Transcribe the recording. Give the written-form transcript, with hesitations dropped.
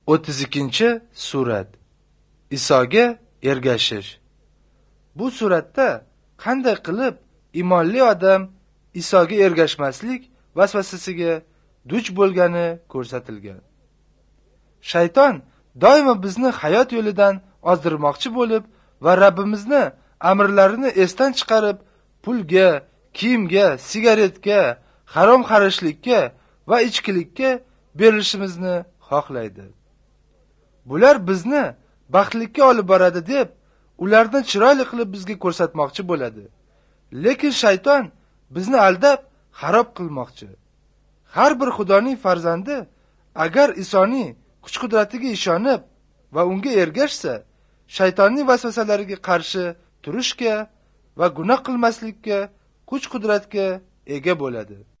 32-surat. Isoga ergashish. Bu suratda qanday qilib iymonli odam Isoga ergashmaslik vasvasasiga duch bo'lgani ko'rsatilgan. Shayton doimo bizni hayot yo'lidan ozdirmoqchi bo'lib va Rabbimizni amrlarini esdan chiqarib, pulga, kiyimga, sigaretga, harom xarishlikka va ichkilikka berilishimizni xohlaydi. Bular bizni baxtlikka olib boradi deb, ularni chiroyli qilib bizga ko'rsatmoqchi bo'ladi. Lekin shayton bizni aldab, xarob qilmoqchi. Har bir Xudoning farzandi agar Isoning kuch-qudratiga ishonib va unga ergashsa, shaytonning vasvasalariga qarshi turishga va gunoh qilmaslikka kuch-qudratga ega bo'ladi.